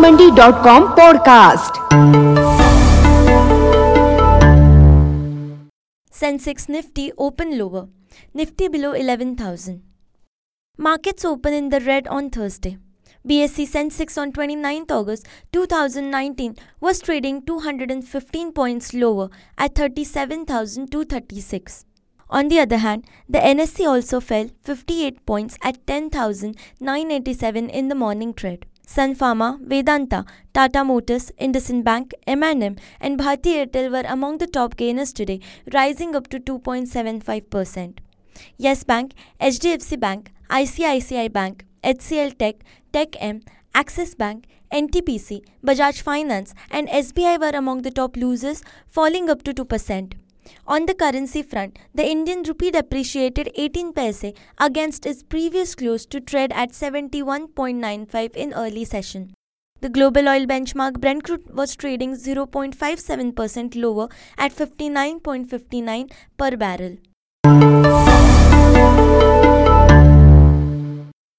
Mandi.com podcast. Sensex Nifty open lower. Nifty below 11,000. Markets open in the red on Thursday. BSE Sensex on 29th August 2019 was trading 215 points lower at 37,236. On the other hand, the NSE also fell 58 points at 10,987 in the morning trade. Sun Pharma, Vedanta, Tata Motors, IndusInd Bank, M&M and Bharti Airtel were among the top gainers today, rising up to 2.75%. Yes Bank, HDFC Bank, ICICI Bank, HCL Tech, Tech M, Axis Bank, NTPC, Bajaj Finance and SBI were among the top losers, falling up to 2%. On the currency front, the Indian rupee depreciated 18 paise against its previous close to trade at 71.95 in early session. The global oil benchmark Brent crude was trading 0.57% lower at 59.59 per barrel.